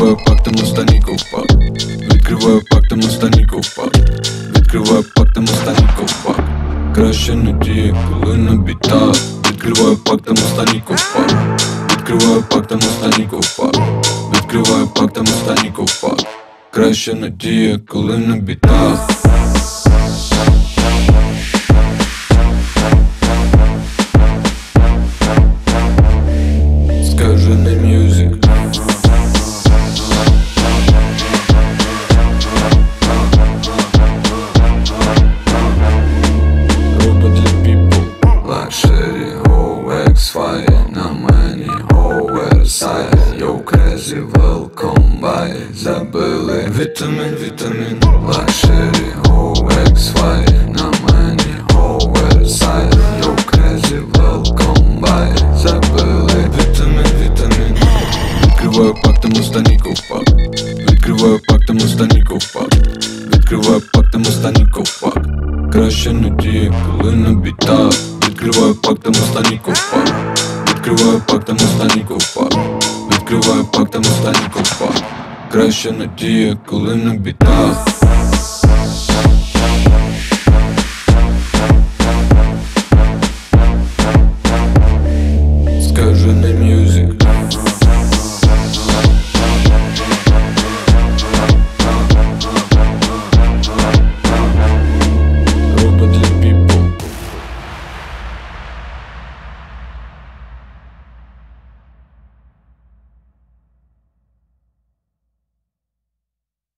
Відкриваю пак, там останній ковпак. Відкриваю пак, там останній ковпак. Відкриваю пак, там останній ковпак. Краще не діє, коли на бітах. Відкриваю пак, там останній ковпак. Відкриваю пак, там останній ковпак. Відкриваю пак, там останній ковпак. Краще не діє, коли на бітах. Скажений мюзик. Робот для people. Luxury, X5 на мені, Versailles. Yo, crazy, welcome by. Забили вітамін. Luxury, X5 на мені, Versailles. Yo, crazy, welcome by. Забили вітамін. Відкриваю пак, там останній ковпак. Відкриваю пак, там останній ковпак. Відкриваю пак, там останній ковпак. Краще не діє, коли на бітах. Відкриваю пак, там останній ковпак. Відкриваю пак, там останній ковпак. Відкриваю пак, там останній ковпак. Краще не діє, коли на бітах.